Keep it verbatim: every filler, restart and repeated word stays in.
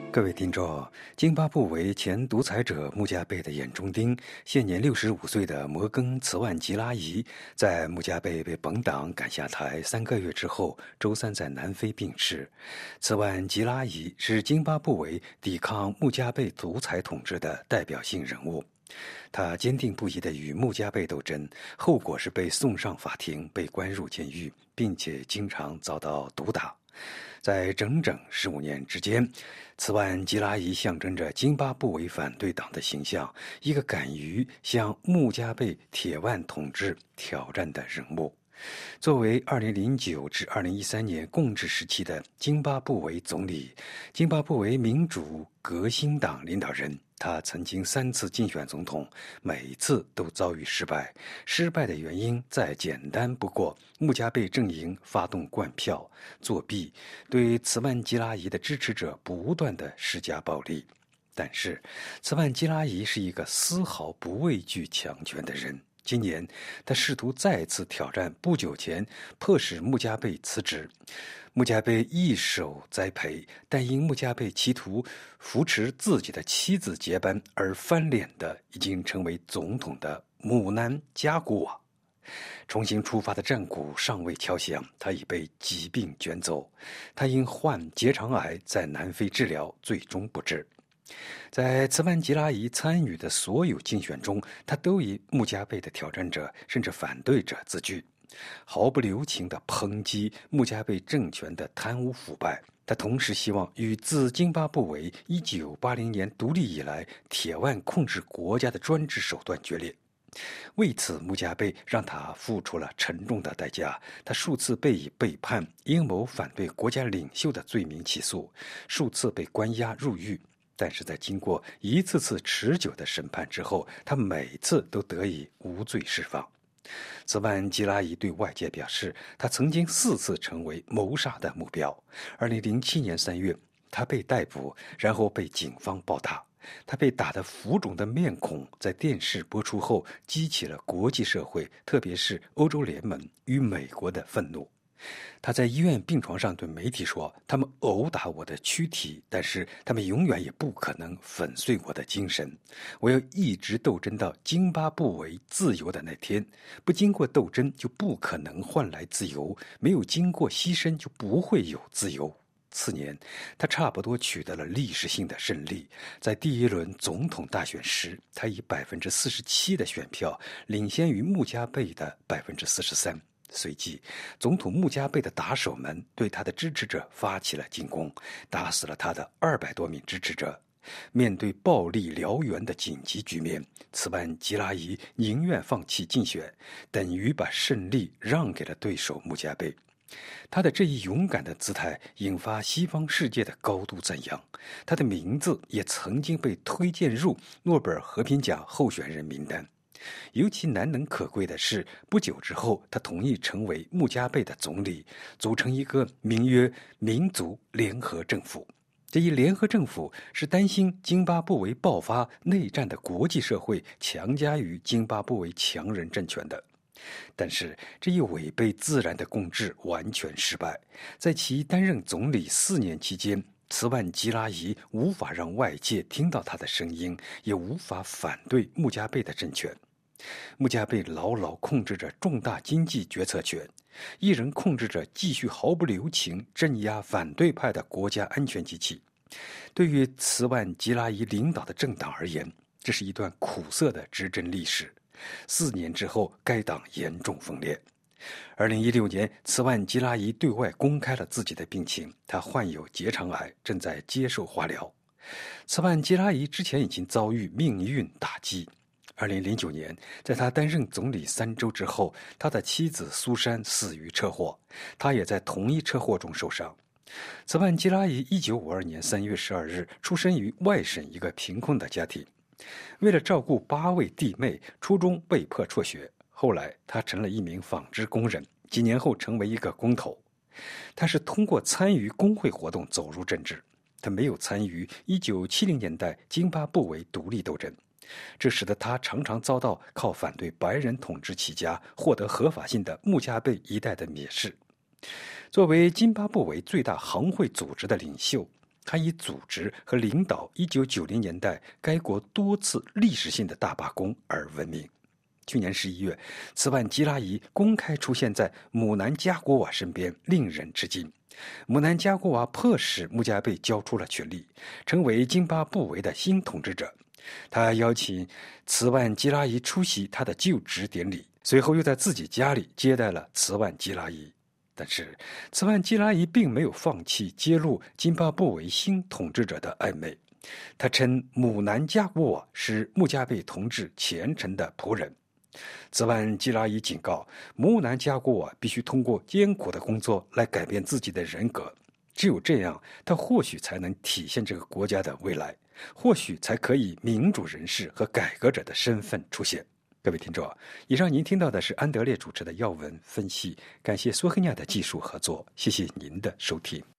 各位听众，津巴布韦前独裁者穆加贝的眼中钉，现年六十五岁的摩根·茨万吉拉宜，在穆加贝被本党赶下台三个月之后，周三在南非病逝。茨万吉拉宜是津巴布韦抵抗穆加贝独裁统治的代表性人物。他坚定不移地与穆加贝斗争，后果是被送上法庭，被关入监狱，并且经常遭到毒打。在整整十五年之间，茨万吉拉宜象征着津巴布韦反对党的形象，一个敢于向穆加贝铁腕统治挑战的人物。作为二零零九至二零一三年共治时期的津巴布韦总理、津巴布韦民主革新党领导人，他曾经三次竞选总统，每次都遭遇失败。失败的原因再简单不过，穆加贝阵营发动灌票、作弊，对茨万吉拉宜的支持者不断地施加暴力。但是，茨万吉拉宜是一个丝毫不畏惧强权的人。今年，他试图再次挑战不久前迫使穆加贝辞职。穆加贝一手栽培，但因穆加贝企图扶持自己的妻子接班而翻脸的，已经成为总统的姆南加古瓦。重新出发的战鼓尚未敲响，他已被疾病卷走。他因患结肠癌在南非治疗，最终不治。在茨万吉拉宜参与的所有竞选中，他都以穆加贝的挑战者甚至反对者自居，毫不留情地抨击穆加贝政权的贪污腐败。他同时希望与自津巴布韦一九八零年独立以来铁腕控制国家的专制手段决裂。为此，穆加贝让他付出了沉重的代价。他数次被以背叛、阴谋反对国家领袖的罪名起诉，数次被关押入狱。但是在经过一次次持久的审判之后，他每次都得以无罪释放。茨万吉拉宜对外界表示，他曾经四次成为谋杀的目标。二零零七年三月，他被逮捕，然后被警方暴打。他被打得浮肿的面孔在电视播出后，激起了国际社会，特别是欧洲联盟与美国的愤怒。他在医院病床上对媒体说，他们殴打我的躯体，但是他们永远也不可能粉碎我的精神。我要一直斗争到津巴布韦自由的那天，不经过斗争就不可能换来自由，没有经过牺牲就不会有自由。次年，他差不多取得了历史性的胜利。在第一轮总统大选时，他以百分之四十七的选票领先于穆加贝的百分之四十三。随即，总统穆加贝的打手们对他的支持者发起了进攻，打死了他的二百多名支持者。面对暴力燎原的紧急局面，茨万吉拉宜宁愿放弃竞选，等于把胜利让给了对手穆加贝。他的这一勇敢的姿态引发西方世界的高度赞扬，他的名字也曾经被推荐入诺贝尔和平奖候选人名单。尤其难能可贵的是，不久之后，他同意成为穆加贝的总理，组成一个名曰民族联合政府。这一联合政府是担心津巴布韦爆发内战的国际社会强加于津巴布韦强人政权的。但是，这一违背自然的共治完全失败。在其担任总理四年期间，茨万吉拉宜无法让外界听到他的声音，也无法反对穆加贝的政权。穆加贝牢牢控制着重大经济决策权，一人控制着继续毫不留情镇压反对派的国家安全机器。对于茨万吉拉宜领导的政党而言，这是一段苦涩的执政历史。四年之后，该党严重分裂。二零一六年，茨万吉拉宜对外公开了自己的病情，他患有结肠癌，正在接受化疗。茨万吉拉宜之前已经遭遇命运打击。二零零九年，在他担任总理三周之后，他的妻子苏珊死于车祸，他也在同一车祸中受伤。茨万吉拉宜一九五二年三月十二日出生于外省一个贫困的家庭，为了照顾八位弟妹，初中被迫辍学。后来，他成了一名纺织工人，几年后成为一个工头。他是通过参与工会活动走入政治，他没有参与一九七零年代津巴布韦独立斗争。这使得他常常遭到靠反对白人统治起家、获得合法性的穆加贝一代的蔑视。作为津巴布韦最大行会组织的领袖， 他以组织和领导一九九零年代该国多次历史性的大罢工而闻名。去年十一月，茨万吉拉仪公开出现在姆南加国瓦身边，令人吃惊。姆南加国瓦迫使穆加贝交出了权力，成为津巴布韦的新统治者。他邀请茨万吉拉仪出席他的就职典礼，随后又在自己家里接待了茨万吉拉仪。但是，茨万吉拉仪并没有放弃揭露津巴布韦新统治者的暧昧。他称姆南加国瓦是穆加贝同志虔诚的仆人。茨万吉拉仪警告，姆南加国瓦必须通过艰苦的工作来改变自己的人格，只有这样，他或许才能体现这个国家的未来，或许才可以民主人士和改革者的身份出现。各位听众，以上您听到的是安德烈主持的要闻分析，感谢苏黑亚的技术合作，谢谢您的收听。